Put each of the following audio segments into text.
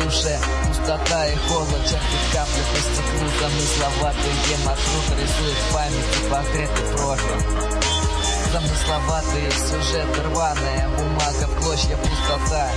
душе пустота и холод, чертит капли по стеклу, замысловатые маршруты рисуют в памяти портреты профиль. Замысловатые сюжеты, рваная бумага, в клочья пустота.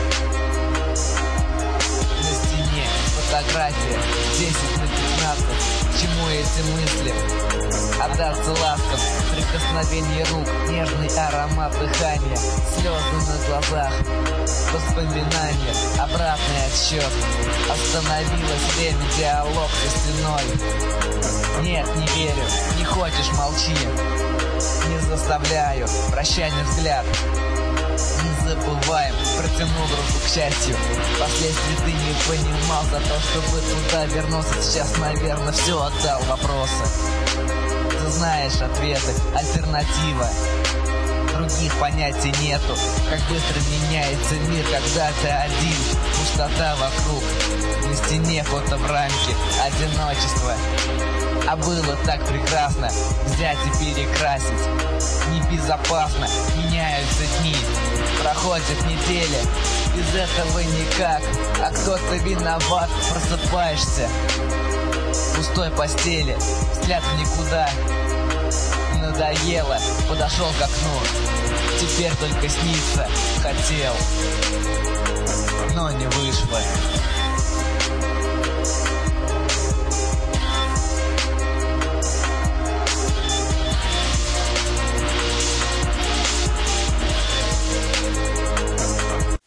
На стене фотография 10/15. К чему эти мысли? Отдаться ласкам, прикосновение рук, нежный аромат дыхания, слезы на глазах, воспоминания, обратный отсчет. Остановилось время, диалог за стеной. Нет, не верю, не хочешь — молчи. Не заставляю, прощальный взгляд. Не забываем, протянул руку к счастью. Впоследствии ты не понимал, за то, чтобы туда вернуться. Сейчас, наверное, все отдал вопросы. Ты знаешь ответы, альтернатива. Других понятий нету. Как быстро меняется мир, когда ты один. Пустота вокруг, на стене фото в рамке, одиночество. А было так прекрасно взять и перекрасить. Небезопасно, меняются дни, проходят недели, без этого никак. А кто-то виноват, просыпаешься в пустой постели, взгляд в никуда. Надоело, подошел к окну, теперь только снится хотел.